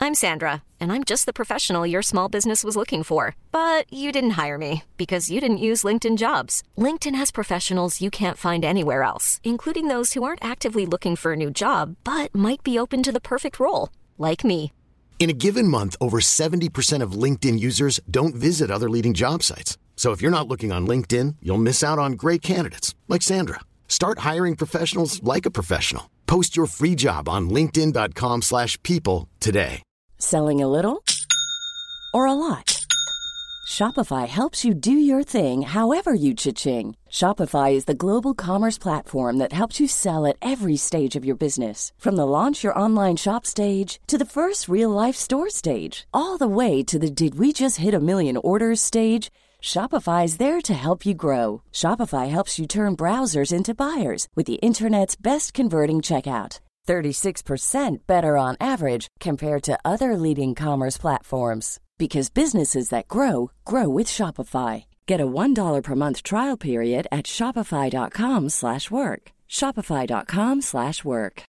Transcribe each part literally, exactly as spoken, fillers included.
I'm Sandra, and I'm just the professional your small business was looking for. But you didn't hire me because you didn't use LinkedIn Jobs. LinkedIn has professionals you can't find anywhere else, including those who aren't actively looking for a new job, but might be open to the perfect role, like me. In a given month, over seventy percent of LinkedIn users don't visit other leading job sites. So if you're not looking on LinkedIn, you'll miss out on great candidates like Sandra. Start hiring professionals like a professional. Post your free job on linkedin.com slash people today. Selling a little or a lot? Shopify helps you do your thing however you cha-ching. Shopify is the global commerce platform that helps you sell at every stage of your business. From the launch your online shop stage to the first real-life store stage, all the way to the did we just hit a million orders stage. Shopify is there to help you grow. Shopify helps you turn browsers into buyers with the internet's best converting checkout. thirty-six percent better on average compared to other leading commerce platforms. Because businesses that grow, grow with Shopify. Get a one dollar per month trial period at shopify.com slash work. Shopify.com slash work.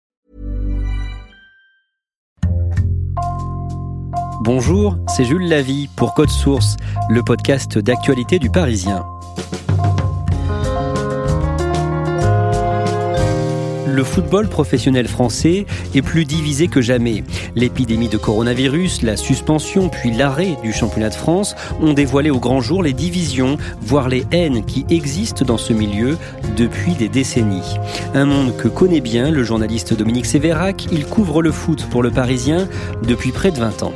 Bonjour, c'est Jules Lavie pour Code Source, le podcast d'actualité du Parisien. Le football professionnel français est plus divisé que jamais. L'épidémie de coronavirus, la suspension puis l'arrêt du championnat de France ont dévoilé au grand jour les divisions, voire les haines qui existent dans ce milieu depuis des décennies. Un monde que connaît bien le journaliste Dominique Sévérac, il couvre le foot pour le Parisien depuis près de vingt ans.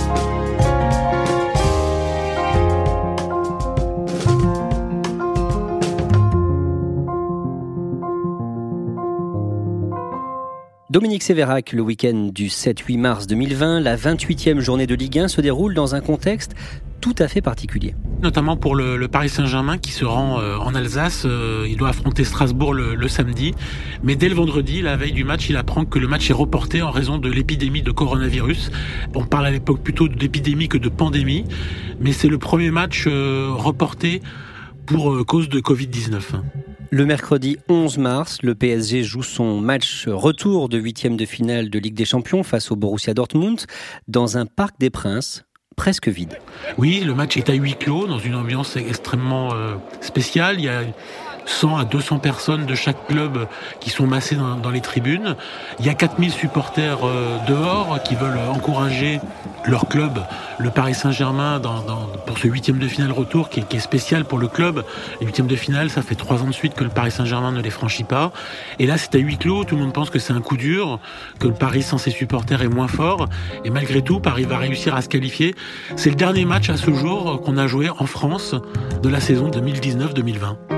Dominique Sévérac, le week-end du sept huit mars deux mille vingt, la vingt-huitième journée de Ligue un se déroule dans un contexte tout à fait particulier. Notamment pour le, le Paris Saint-Germain qui se rend euh, en Alsace, euh, il doit affronter Strasbourg le, le samedi, mais dès le vendredi, la veille du match, il apprend que le match est reporté en raison de l'épidémie de coronavirus. On parle à l'époque plutôt d'épidémie que de pandémie, mais c'est le premier match euh, reporté pour euh, cause de covid dix-neuf. Le mercredi onze mars, le P S G joue son match retour de huitième de finale de Ligue des Champions face au Borussia Dortmund dans un Parc des Princes presque vide. Oui, le match est à huis clos dans une ambiance extrêmement euh, spéciale. Il y a cent à deux cents personnes de chaque club qui sont massées dans, dans les tribunes. Il y a quatre mille supporters euh, dehors qui veulent encourager leur club, le Paris Saint-Germain, dans, dans, pour ce huitième de finale retour qui est, qui est spécial pour le club. Les huitièmes de finale, ça fait trois ans de suite que le Paris Saint-Germain ne les franchit pas. Et là, c'est à huis clos. Tout le monde pense que c'est un coup dur, que le Paris sans ses supporters est moins fort. Et malgré tout, Paris va réussir à se qualifier. C'est le dernier match à ce jour qu'on a joué en France de la saison deux mille dix-neuf deux mille vingt.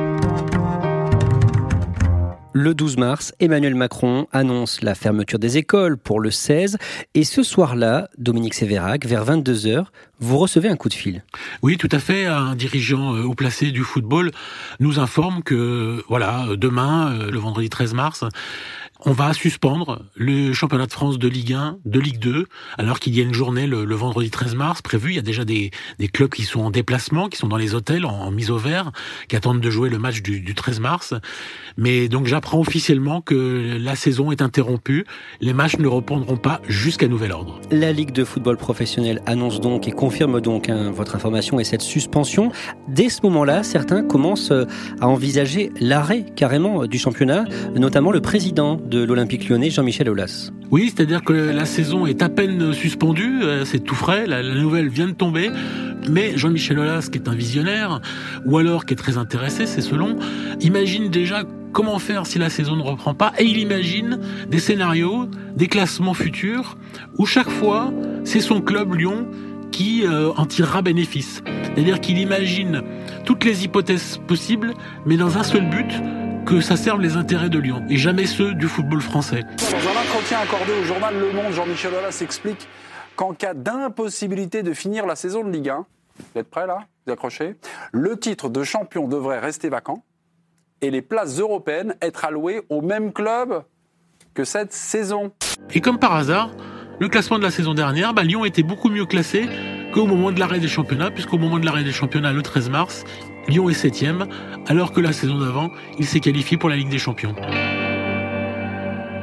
Le douze mars, Emmanuel Macron annonce la fermeture des écoles pour le seize. Et ce soir-là, Dominique Sévérac, vers vingt-deux heures, vous recevez un coup de fil. Oui, tout à fait. Un dirigeant haut placé du football nous informe que, voilà, demain, le vendredi treize mars, on va suspendre le championnat de France de Ligue un, de Ligue deux, alors qu'il y a une journée le, le vendredi treize mars prévue. Il y a déjà des, des clubs qui sont en déplacement, qui sont dans les hôtels en, en mise au vert, qui attendent de jouer le match du, du treize mars. Mais donc j'apprends officiellement que la saison est interrompue. Les matchs ne reprendront pas jusqu'à nouvel ordre. La Ligue de football professionnel annonce donc et confirme donc hein, votre information et cette suspension. Dès ce moment-là, certains commencent à envisager l'arrêt carrément du championnat, notamment le président de l'Olympique Lyonnais, Jean-Michel Aulas. Oui, c'est-à-dire que la saison est à peine suspendue, c'est tout frais, la, la nouvelle vient de tomber, mais Jean-Michel Aulas, qui est un visionnaire, ou alors qui est très intéressé, c'est selon, imagine déjà comment faire si la saison ne reprend pas, et il imagine des scénarios, des classements futurs, où chaque fois, c'est son club Lyon qui euh, en tirera bénéfice. C'est-à-dire qu'il imagine toutes les hypothèses possibles, mais dans un seul but, que ça serve les intérêts de Lyon, et jamais ceux du football français. Dans un entretien accordé au journal Le Monde, Jean-Michel Aulas explique qu'en cas d'impossibilité de finir la saison de Ligue un, vous êtes prêts là ? Vous accrochez ? Le titre de champion devrait rester vacant, et les places européennes être allouées au même club que cette saison. Et comme par hasard, le classement de la saison dernière, bah, Lyon était beaucoup mieux classé qu'au moment de l'arrêt des championnats, puisqu'au moment de l'arrêt des championnats, le treize mars, Lyon est septième, alors que la saison d'avant, il s'est qualifié pour la Ligue des Champions.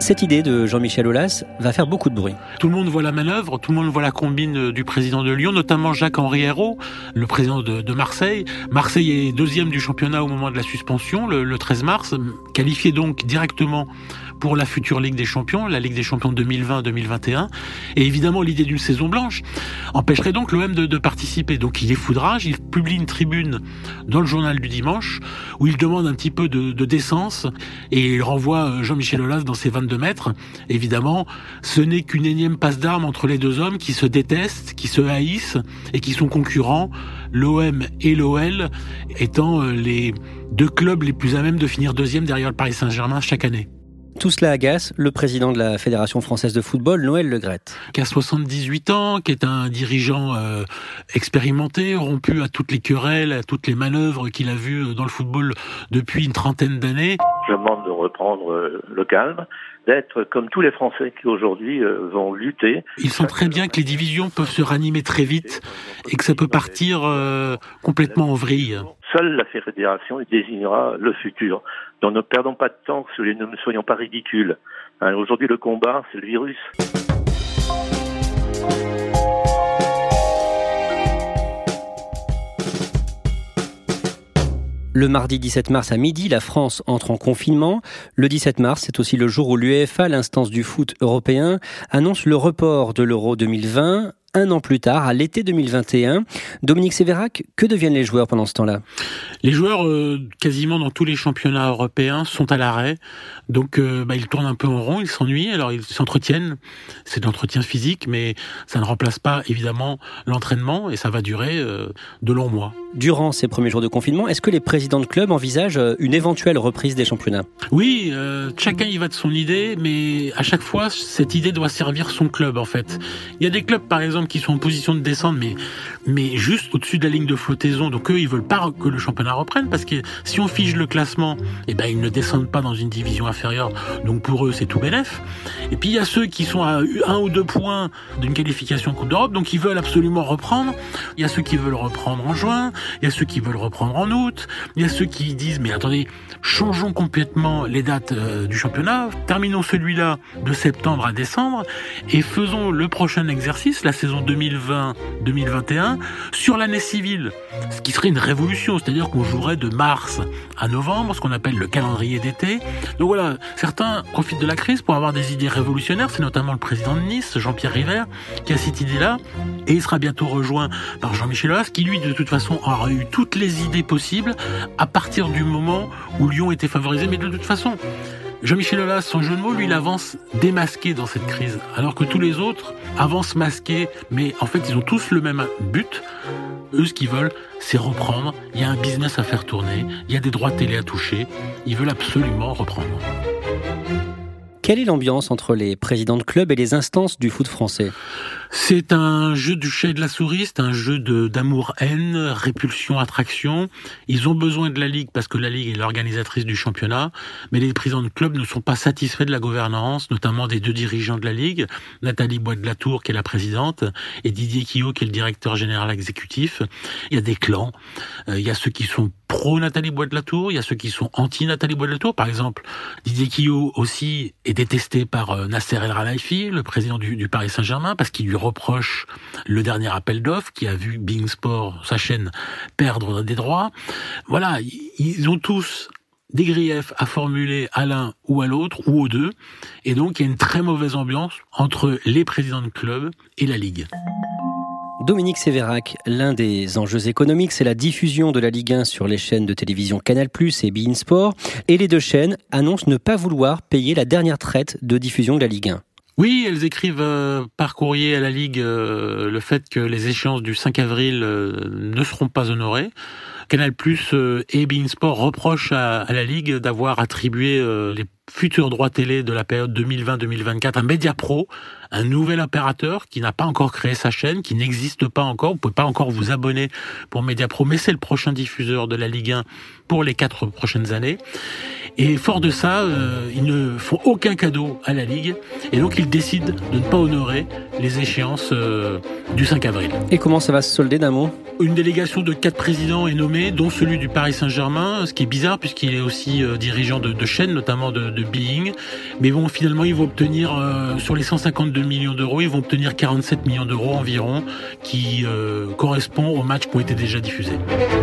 Cette idée de Jean-Michel Aulas va faire beaucoup de bruit. Tout le monde voit la manœuvre, tout le monde voit la combine du président de Lyon, notamment Jacques-Henri Hérault, le président de, de Marseille. Marseille est deuxième du championnat au moment de la suspension, le, le treize mars, qualifié donc directement pour la future Ligue des Champions, la Ligue des Champions deux mille vingt deux mille vingt et un. Et évidemment, l'idée d'une saison blanche empêcherait donc l'O M de, de participer. Donc il est foudrage, il publie une tribune dans le journal du dimanche où il demande un petit peu de, de décence et il renvoie Jean-Michel Aulas dans ses vingt-deux mètres. Évidemment, ce n'est qu'une énième passe d'armes entre les deux hommes qui se détestent, qui se haïssent et qui sont concurrents, l'O M et l'O L étant les deux clubs les plus à même de finir deuxième derrière le Paris Saint-Germain chaque année. Tout cela agace le président de la Fédération française de football, Noël Le Graët. Qui a soixante-dix-huit ans, qui est un dirigeant euh, expérimenté, rompu à toutes les querelles, à toutes les manœuvres qu'il a vues dans le football depuis une trentaine d'années. Je demande de reprendre euh, le calme, d'être comme tous les Français qui aujourd'hui euh, vont lutter. Ils sentent très bien que les divisions peuvent se ranimer très vite et que ça peut partir euh, complètement en vrille. Seule la fédération désignera le futur. Donc ne perdons pas de temps, ne soyons pas ridicules. Hein, aujourd'hui le combat, c'est le virus. Le mardi dix-sept mars à midi, la France entre en confinement. Le dix-sept mars, c'est aussi le jour où l'UEFA, l'instance du foot européen, annonce le report de l'Euro deux mille vingt. Un an plus tard, à l'été deux mille vingt et un. Dominique Sévérac, que deviennent les joueurs pendant ce temps-là ? Les joueurs, euh, quasiment dans tous les championnats européens, sont à l'arrêt. Donc, euh, bah, ils tournent un peu en rond, ils s'ennuient. Alors, ils s'entretiennent. C'est de l'entretien physique, mais ça ne remplace pas, évidemment, l'entraînement. Et ça va durer euh, de longs mois. Durant ces premiers jours de confinement, est-ce que les présidents de clubs envisagent une éventuelle reprise des championnats ? Oui, euh, chacun y va de son idée, mais à chaque fois, cette idée doit servir son club, en fait. Il y a des clubs, par exemple, qui sont en position de descendre, mais, mais juste au-dessus de la ligne de flottaison. Donc eux, ils veulent pas que le championnat reprenne, parce que si on fige le classement, eh ben, ils ne descendent pas dans une division inférieure. Donc pour eux, c'est tout bénef. Et puis il y a ceux qui sont à un ou deux points d'une qualification Coupe d'Europe, donc ils veulent absolument reprendre. Il y a ceux qui veulent reprendre en juin, il y a ceux qui veulent reprendre en août, il y a ceux qui disent, mais attendez, changeons complètement les dates euh, du championnat, terminons celui-là de septembre à décembre, et faisons le prochain exercice, la saison deux mille vingt deux mille vingt et un, sur l'année civile, ce qui serait une révolution, c'est-à-dire qu'on jouerait de mars à novembre, ce qu'on appelle le calendrier d'été. Donc voilà, certains profitent de la crise pour avoir des idées révolutionnaires, c'est notamment le président de Nice, Jean-Pierre River, qui a cette idée-là, et il sera bientôt rejoint par Jean-Michel Aulas, qui lui, de toute façon, aura eu toutes les idées possibles à partir du moment où Lyon était favorisé, mais de toute façon, Jean-Michel Aulas, son jeu de mots, lui, il avance démasqué dans cette crise, alors que tous les autres avancent masqués, mais en fait, ils ont tous le même but. Eux, ce qu'ils veulent, c'est reprendre. Il y a un business à faire tourner, il y a des droits télé à toucher. Ils veulent absolument reprendre. Quelle est l'ambiance entre les présidents de clubs et les instances du foot français ? C'est un jeu du chat et de la souris, c'est un jeu de, d'amour-haine, répulsion-attraction. Ils ont besoin de la Ligue parce que la Ligue est l'organisatrice du championnat, mais les présidents de clubs ne sont pas satisfaits de la gouvernance, notamment des deux dirigeants de la Ligue, Nathalie Bois de la Tour, qui est la présidente, et Didier Quillot, qui est le directeur général exécutif. Il y a des clans, euh, il y a ceux qui sont pro-Nathalie Bois de la Tour, il y a ceux qui sont anti-Nathalie Bois de la Tour. Par exemple, Didier Quillot aussi est détesté par euh, Nasser El Khelaifi, le président du, du Paris Saint-Germain, parce qu'il lui reproche le dernier appel d'offres qui a vu beIN Sport, sa chaîne, perdre des droits. Voilà, ils ont tous des griefs à formuler à l'un ou à l'autre, ou aux deux. Et donc, il y a une très mauvaise ambiance entre les présidents de club et la Ligue. Dominique Sévérac, l'un des enjeux économiques, c'est la diffusion de la Ligue un sur les chaînes de télévision Canal plus et beIN Sport. Et les deux chaînes annoncent ne pas vouloir payer la dernière traite de diffusion de la Ligue un. Oui, elles écrivent euh, par courrier à la Ligue euh, le fait que les échéances du cinq avril euh, ne seront pas honorées. Canal plus euh, et beIN Sport reprochent à, à la Ligue d'avoir attribué euh, les futurs droits télé de la période deux mille vingt deux mille vingt-quatre à Mediapro, un nouvel opérateur qui n'a pas encore créé sa chaîne, qui n'existe pas encore. Vous ne pouvez pas encore vous abonner pour Mediapro, mais c'est le prochain diffuseur de la Ligue un pour les quatre prochaines années. Et fort de ça, euh, ils ne font aucun cadeau à la Ligue, et donc ils décident de ne pas honorer les échéances euh, du cinq avril. Et comment ça va se solder d'un mot ? Une délégation de quatre présidents est nommée nommés, dont celui du Paris Saint-Germain, ce qui est bizarre puisqu'il est aussi euh, dirigeant de, de chaînes, notamment de, de Being. Mais bon, finalement, ils vont obtenir, euh, sur les cent cinquante-deux millions d'euros, ils vont obtenir quarante-sept millions d'euros environ, qui euh, correspond aux matchs qui ont été déjà diffusés.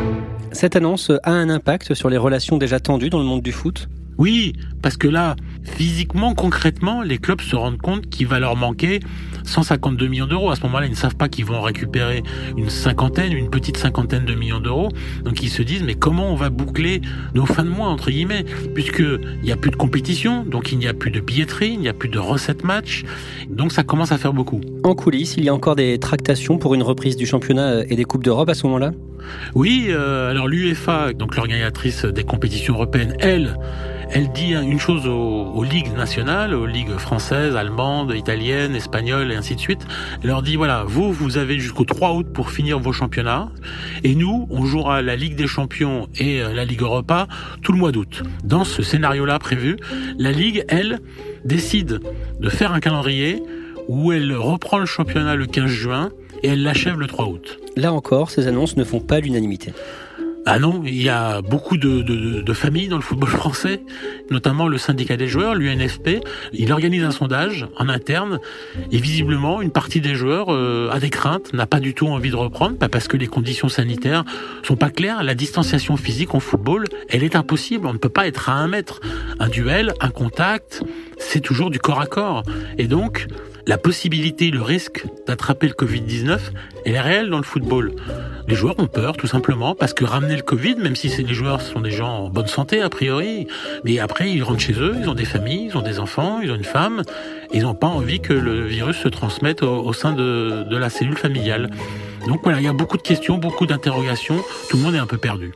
Cette annonce a un impact sur les relations déjà tendues dans le monde du foot ? Oui, parce que là, physiquement, concrètement, les clubs se rendent compte qu'il va leur manquer cent cinquante-deux millions d'euros. À ce moment-là, ils ne savent pas qu'ils vont récupérer une cinquantaine, une petite cinquantaine de millions d'euros. Donc ils se disent, mais comment on va boucler nos fins de mois, entre guillemets, puisqu'il n'y a plus de compétition, donc il n'y a plus de billetterie, il n'y a plus de recettes match. Donc ça commence à faire beaucoup. En coulisses, il y a encore des tractations pour une reprise du championnat et des Coupes d'Europe à ce moment-là ? Oui, euh, alors l'UEFA, donc l'organisatrice des compétitions européennes, elle, elle dit une chose aux, aux ligues nationales, aux ligues françaises, allemandes, italiennes, espagnoles et ainsi de suite. Elle leur dit, voilà, vous, vous avez jusqu'au trois août pour finir vos championnats. Et nous, on jouera la Ligue des Champions et la Ligue Europa tout le mois d'août. Dans ce scénario-là prévu, la Ligue, elle, décide de faire un calendrier où elle reprend le championnat le quinze juin et elle l'achève le trois août. Là encore, ces annonces ne font pas l'unanimité. Ah non, il y a beaucoup de, de, de familles dans le football français, notamment le syndicat des joueurs, l'U N F P. Il organise un sondage en interne et visiblement, une partie des joueurs euh, a des craintes, n'a pas du tout envie de reprendre, pas parce que les conditions sanitaires sont pas claires. La distanciation physique en football, elle est impossible. On ne peut pas être à un mètre. Un duel, un contact, c'est toujours du corps à corps. Et donc, la possibilité, le risque d'attraper le covid dix-neuf, elle est réelle dans le football. Les joueurs ont peur, tout simplement, parce que ramener le Covid, même si les joueurs sont des gens en bonne santé, a priori, mais après, ils rentrent chez eux, ils ont des familles, ils ont des enfants, ils ont une femme, et ils n'ont pas envie que le virus se transmette au, au sein de, de la cellule familiale. Donc voilà, il y a beaucoup de questions, beaucoup d'interrogations, tout le monde est un peu perdu.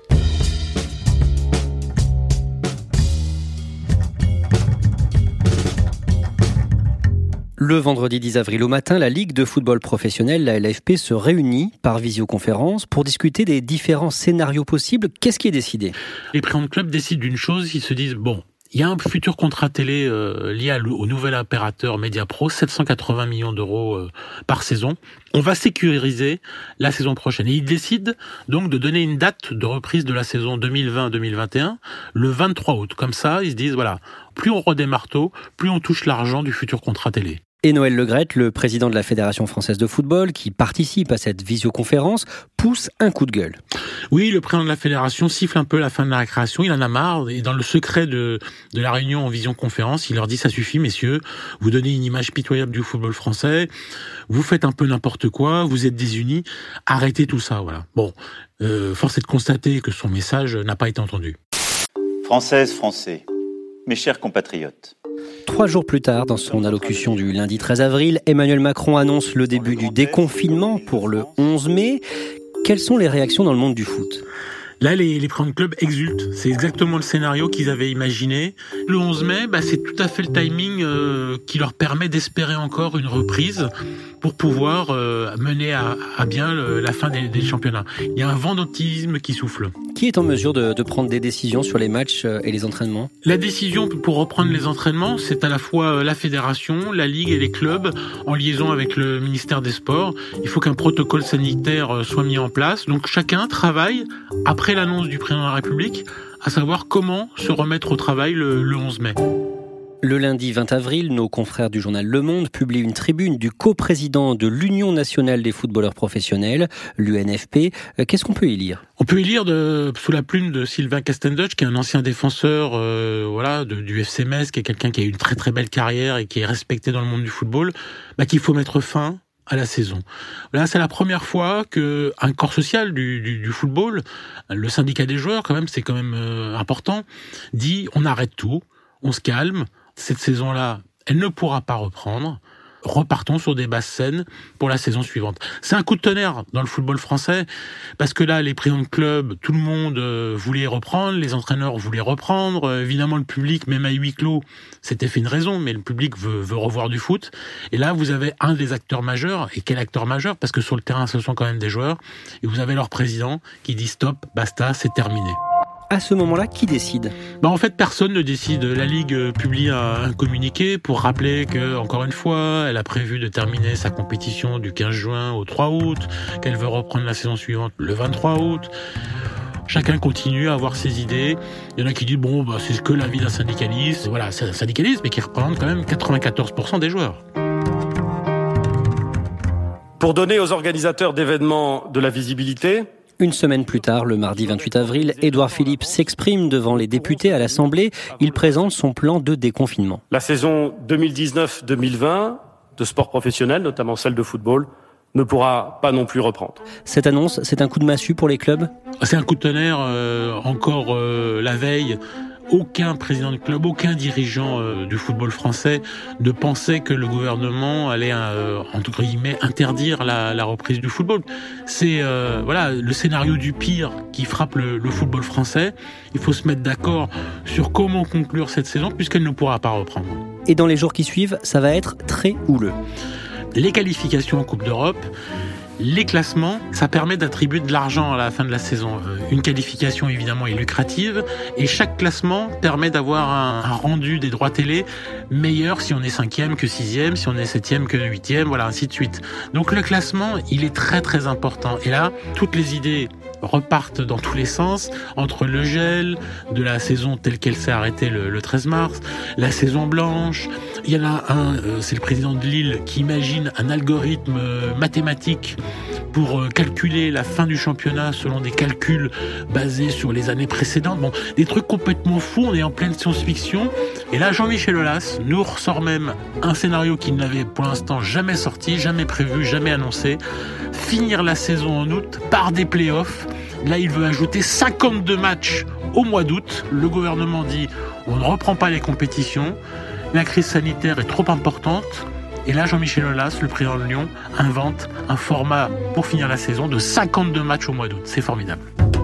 Le vendredi dix avril au matin, la Ligue de football professionnel, la L F P, se réunit par visioconférence pour discuter des différents scénarios possibles. Qu'est-ce qui est décidé ? Les présidents de club décident d'une chose, ils se disent, bon, il y a un futur contrat télé euh, lié au nouvel opérateur Mediapro, sept cent quatre-vingts millions d'euros euh, par saison. On va sécuriser la saison prochaine. Et ils décident donc de donner une date de reprise de la saison deux mille vingt deux mille vingt et un, le vingt-trois août. Comme ça, ils se disent, voilà, plus on redémarre tôt, plus on touche l'argent du futur contrat télé. Et Noël Le Graët, le président de la Fédération française de football, qui participe à cette visioconférence, pousse un coup de gueule. Oui, le président de la Fédération siffle un peu la fin de la récréation, il en a marre, et dans le secret de, de la réunion en visioconférence, il leur dit, ça suffit messieurs, vous donnez une image pitoyable du football français, vous faites un peu n'importe quoi, vous êtes désunis, arrêtez tout ça, voilà. Bon, euh, force est de constater que son message n'a pas été entendu. Françaises, Français, mes chers compatriotes, Trois jours plus tard, dans son allocution du lundi treize avril, Emmanuel Macron annonce le début du déconfinement pour le onze mai. Quelles sont les réactions dans le monde du foot ? Là, les, les présidents de club exultent. C'est exactement le scénario qu'ils avaient imaginé. Le onze mai, bah, c'est tout à fait le timing euh, qui leur permet d'espérer encore une reprise pour pouvoir euh, mener à, à bien le, la fin des, des championnats. Il y a un vent d'optimisme qui souffle. Qui est en mesure de, de prendre des décisions sur les matchs et les entraînements ? La décision pour reprendre les entraînements, c'est à la fois la fédération, la ligue et les clubs, en liaison avec le ministère des Sports. Il faut qu'un protocole sanitaire soit mis en place. Donc chacun travaille après l'annonce du président de la République, à savoir comment se remettre au travail le, le onze mai. Le lundi vingt avril, nos confrères du journal Le Monde publient une tribune du coprésident de l'Union nationale des footballeurs professionnels, l'U N F P. Qu'est-ce qu'on peut y lire ? On peut y lire de, sous la plume de Sylvain Castendutch, qui est un ancien défenseur euh, voilà, de, du F C Metz, qui est quelqu'un qui a eu une très très belle carrière et qui est respecté dans le monde du football, bah, qu'il faut mettre fin à la saison. Là, c'est la première fois que un corps social du, du, du football, le syndicat des joueurs, quand même, c'est quand même euh, important, dit on arrête tout, on se calme. Cette saison-là, elle ne pourra pas reprendre. Repartons sur des basses saines pour la saison suivante. C'est un coup de tonnerre dans le football français, parce que là, les présidents de club, tout le monde euh, voulait reprendre, les entraîneurs voulaient reprendre, euh, évidemment le public, même à huis clos, c'était fait une raison, mais le public veut, veut revoir du foot. Et là, vous avez un des acteurs majeurs, et quel acteur majeur ? Parce que sur le terrain, ce sont quand même des joueurs, et vous avez leur président qui dit stop, basta, c'est terminé. À ce moment-là, qui décide ? Bah en fait, personne ne décide. La Ligue publie un, un communiqué pour rappeler que, encore une fois, elle a prévu de terminer sa compétition du quinze juin au trois août, qu'elle veut reprendre la saison suivante le vingt-trois août. Chacun continue à avoir ses idées. Il y en a qui disent bon, bah, c'est que la vie d'un syndicaliste. Voilà, c'est un syndicaliste, mais qui représente quand même quatre-vingt-quatorze pour cent des joueurs. Pour donner aux organisateurs d'événements de la visibilité, une semaine plus tard, le mardi vingt-huit avril, Édouard Philippe s'exprime devant les députés à l'Assemblée. Il présente son plan de déconfinement. La saison deux mille dix-neuf deux mille vingt de sport professionnel, notamment celle de football, ne pourra pas non plus reprendre. Cette annonce, c'est un coup de massue pour les clubs ? C'est un coup de tonnerre. Euh, encore euh, la veille, aucun président de club, aucun dirigeant euh, du football français ne pensait que le gouvernement allait, euh, entre guillemets, interdire la, la reprise du football. C'est euh, voilà le scénario du pire qui frappe le, le football français. Il faut se mettre d'accord sur comment conclure cette saison puisqu'elle ne pourra pas reprendre. Et dans les jours qui suivent, ça va être très houleux. Les qualifications en Coupe d'Europe, les classements, ça permet d'attribuer de l'argent à la fin de la saison. Une qualification, évidemment, est lucrative et chaque classement permet d'avoir un, un rendu des droits télé meilleur si on est cinquième que sixième, si on est septième que huitième, voilà, ainsi de suite. Donc le classement, il est très très important. Et là, toutes les idées repartent dans tous les sens, entre le gel de la saison telle qu'elle s'est arrêtée le, le treize mars, la saison blanche. Il y en a un, euh, c'est le président de Lille, qui imagine un algorithme euh, mathématique pour euh, calculer la fin du championnat selon des calculs basés sur les années précédentes. Bon, des trucs complètement fous, on est en pleine science-fiction. Et là, Jean-Michel Aulas nous ressort même un scénario qu'il n'avait pour l'instant jamais sorti, jamais prévu, jamais annoncé. Finir la saison en août par des playoffs. Là, il veut ajouter cinquante-deux matchs au mois d'août. Le gouvernement dit on ne reprend pas les compétitions. La crise sanitaire est trop importante. Et là, Jean-Michel Aulas, le président de Lyon, invente un format pour finir la saison de cinquante-deux matchs au mois d'août. C'est formidable.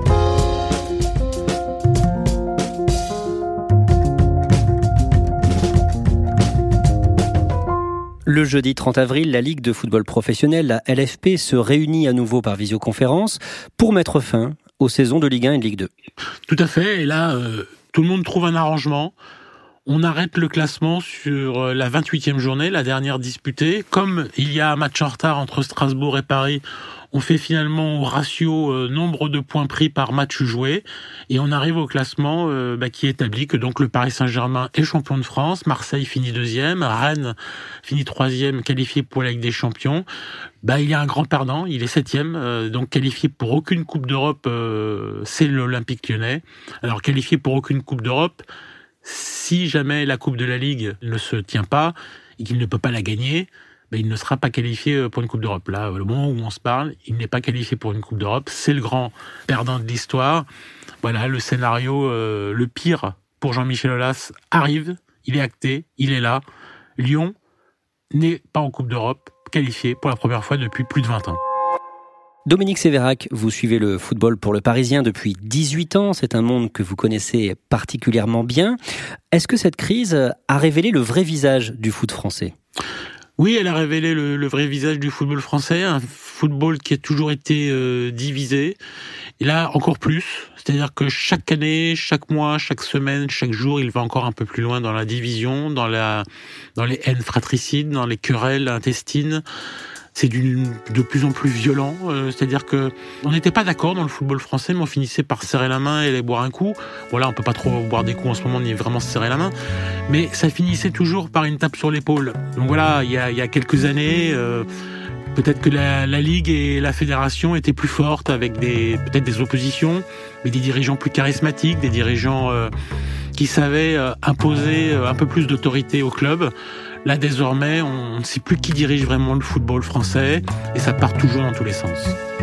Le jeudi trente avril, la Ligue de football professionnel, la L F P, se réunit à nouveau par visioconférence pour mettre fin aux saisons de Ligue un et de Ligue deux. Tout à fait. Et là, euh, tout le monde trouve un arrangement. On arrête le classement sur la vingt-huitième journée, la dernière disputée. Comme il y a un match en retard entre Strasbourg et Paris, on fait finalement au ratio euh, nombre de points pris par match joué. Et on arrive au classement euh, bah, qui établit que donc le Paris Saint-Germain est champion de France, Marseille finit deuxième, Rennes finit troisième, qualifié pour la Ligue des Champions. Bah, il y a un grand perdant, il est septième, euh, donc qualifié pour aucune Coupe d'Europe, euh, c'est l'Olympique Lyonnais. Alors qualifié pour aucune Coupe d'Europe, si jamais la Coupe de la Ligue ne se tient pas et qu'il ne peut pas la gagner, ben il ne sera pas qualifié pour une Coupe d'Europe. Là, le moment où on se parle, il n'est pas qualifié pour une Coupe d'Europe. C'est le grand perdant de l'histoire. Voilà, le scénario, euh, le pire pour Jean-Michel Aulas arrive. Il est acté, il est là. Lyon n'est pas en Coupe d'Europe, qualifié pour la première fois depuis plus de vingt ans. Dominique Sévérac, vous suivez le football pour le Parisien depuis dix-huit ans. C'est un monde que vous connaissez particulièrement bien. Est-ce que cette crise a révélé le vrai visage du foot français ? Oui, elle a révélé le, le vrai visage du football français, un football qui a toujours été euh, divisé. Et là, encore plus. C'est-à-dire que chaque année, chaque mois, chaque semaine, chaque jour, il va encore un peu plus loin dans la division, dans la, dans les haines fratricides, dans les querelles intestines. C'est du, de plus en plus violent, euh, c'est-à-dire que on n'était pas d'accord dans le football français, mais on finissait par serrer la main et aller boire un coup. Voilà, on peut pas trop boire des coups en ce moment, ni vraiment se serrer la main, mais ça finissait toujours par une tape sur l'épaule. Donc voilà, il y a, il y a quelques années, euh, peut-être que la, la Ligue et la Fédération étaient plus fortes, avec des, peut-être des oppositions, mais des dirigeants plus charismatiques, des dirigeants euh, qui savaient euh, imposer euh, un peu plus d'autorité au club. Là, désormais, on ne sait plus qui dirige vraiment le football français et ça part toujours dans tous les sens.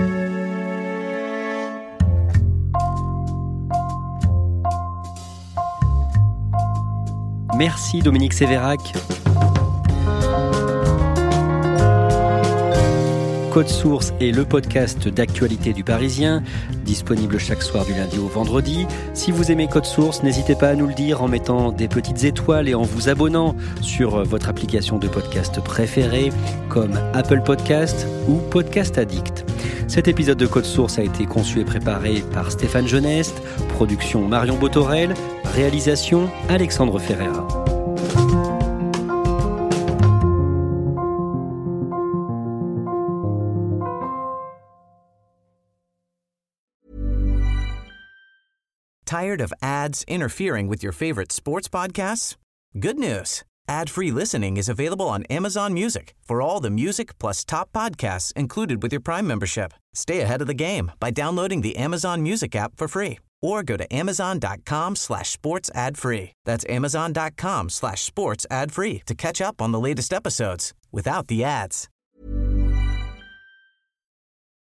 Merci Dominique Sévérac. Code Source est le podcast d'actualité du Parisien, disponible chaque soir du lundi au vendredi. Si vous aimez Code Source, n'hésitez pas à nous le dire en mettant des petites étoiles et en vous abonnant sur votre application de podcast préférée, comme Apple Podcast ou Podcast Addict. Cet épisode de Code Source a été conçu et préparé par Stéphane Geneste, production Marion Botorel, réalisation Alexandre Ferreira. Tired of ads interfering with your favorite sports podcasts? Good news. Ad-free listening is available on Amazon Music for all the music plus top podcasts included with your Prime membership. Stay ahead of the game by downloading the Amazon Music app for free or go to amazon.com slash sports ad free. That's amazon.com slash sports ad free to catch up on the latest episodes without the ads.